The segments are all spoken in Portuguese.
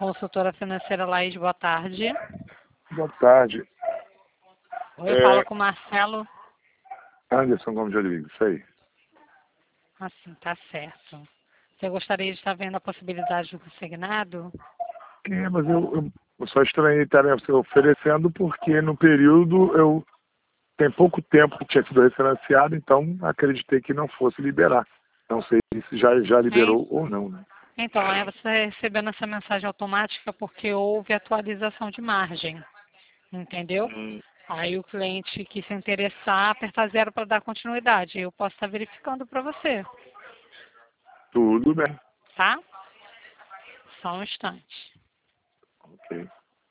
Consultora financeira Laís, boa tarde. Boa tarde. Oi, fala com o Marcelo. Anderson Gomes de Oliveira, isso aí. Assim, tá certo. Você gostaria de estar vendo a possibilidade do consignado? Mas eu só estranhei estarem você oferecendo porque no período tem pouco tempo que tinha sido refinanciado, então acreditei que não fosse liberar. Não sei se já liberou ou não, né? Então, aí você está recebendo essa mensagem automática porque houve atualização de margem, entendeu? Aí o cliente que se interessar, apertar 0 para dar continuidade. Eu posso estar verificando para você, Tudo bem. tá? Só um instante. Ok.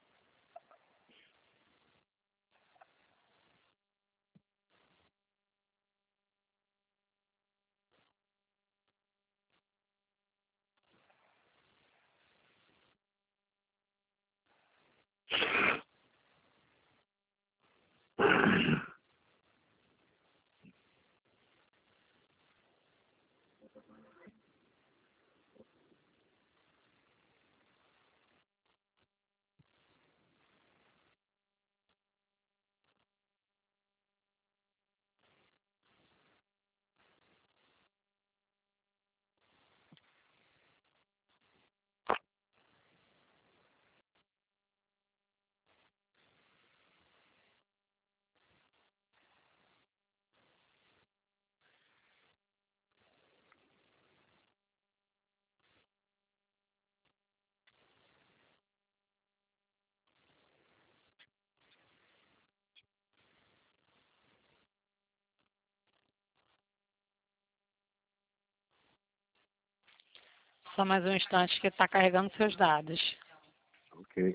Só mais um instante que está carregando seus dados. Ok.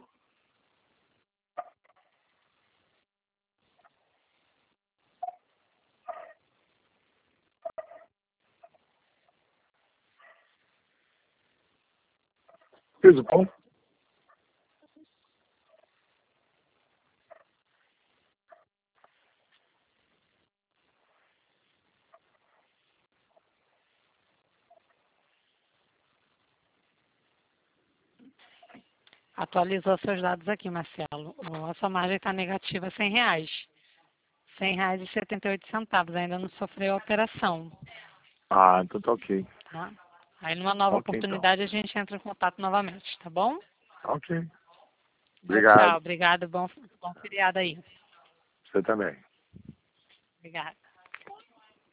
Fez o pão? Atualizou seus dados aqui, Marcelo. A sua margem está negativa R$ 100. R$ 100,78. Ainda não sofreu alteração, Ah, então tá ok. tá? Aí numa nova Ok, então. oportunidade a gente entra em contato novamente, tá bom? Ok. Tchau, tchau. Obrigado. Obrigado. Bom feriado aí. Você também. Obrigada.